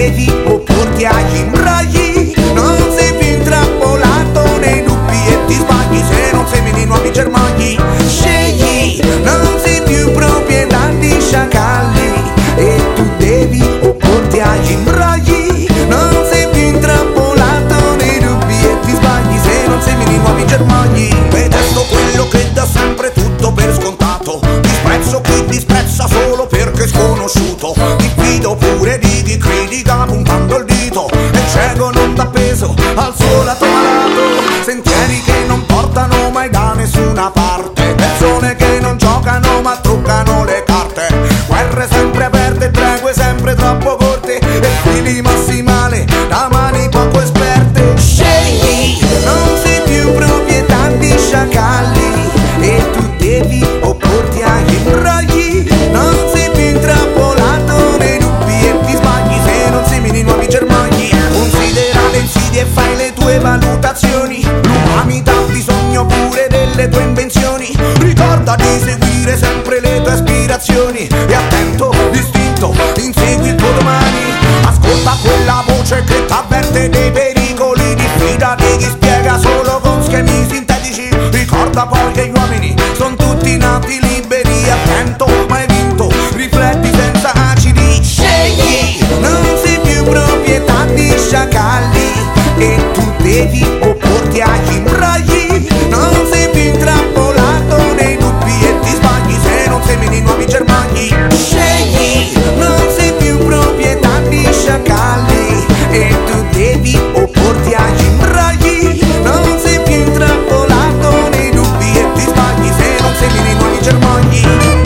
devi opporti agli imbragli. Non sei più intrappolato nei dubbi e ti sbagli se non semini nuovi germogli. Scegli, non sei più proprietà di sciacalli e tu devi opporti agli imbragli. Non sei più intrappolato nei dubbi e ti sbagli se non semini nuovi germogli. Detesto quello che dà sempre tutto per scontato, disprezzo chi disprezza solo perché è sconosciuto. Ti fido pure di chi critica puntando il dito, e cieco non dà peso al suo lato malato. Sentieri che non portano mai da nessuna parte, persone che non giocano ma truccano le carte. Guerre sempre aperte, tregue sempre troppo corte, e fili massimale da mani poco esperte. Scegli, non sei più proprietà di sciacalli e tu devi opporti agli imbragli. Non sei più intrappolato nei dubbi e ti sbagli se non semini nuovi germogli. Considera le insidie e fai le tue valutazioni, l'umanità ha bisogno pure delle tue invenzioni. Ricorda di seguire sempre le tue aspirazioni e attento, distinto, insegui il tuo domani. Ascolta quella voce che t'avverte dei pericoli, diffida di chi spiega solo con schemi sintetici. Ricorda poi che gli uomini sono tutti nati liberi, attento, ma hai vinto, rifletti senza acidi. Scegli, non sei più proprietà di sciacalli e tu devi opporti agli imbragli. Non sei più intrappolato nei dubbi e ti sbagli se non semini nuovi germogli. Scegli, non sei più proprietà di sciacalli e tu devi opporti agli imbragli. Non sei più intrappolato nei dubbi e ti sbagli se non semini nuovi germogli.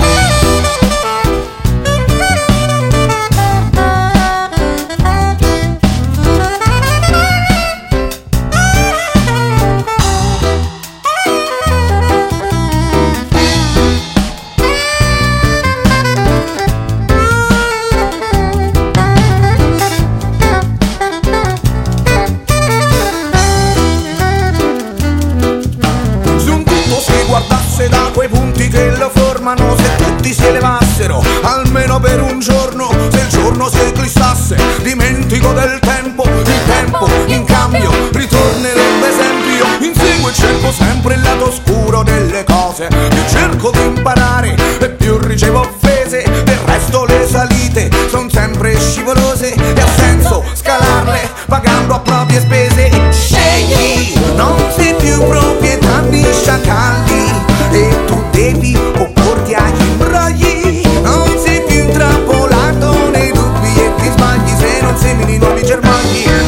Guardasse da quei punti che lo formano, se tutti si elevassero almeno per un giorno, se il giorno si eclissasse, dimentico del tempo, il tempo in cambio ritornerebbe esempio. Inseguo e cerco sempre il lato oscuro delle cose, più cerco di imparare e più ricevo offese. Del resto le salite son sempre scivolose e ha senso scalarle pagando a proprie spese. Scegli, non sei più proprietà di sciacalli e tu devi opporti agli imbragli. Non sei più intrappolato nei dubbi e ti sbagli se non semini nuovi germogli.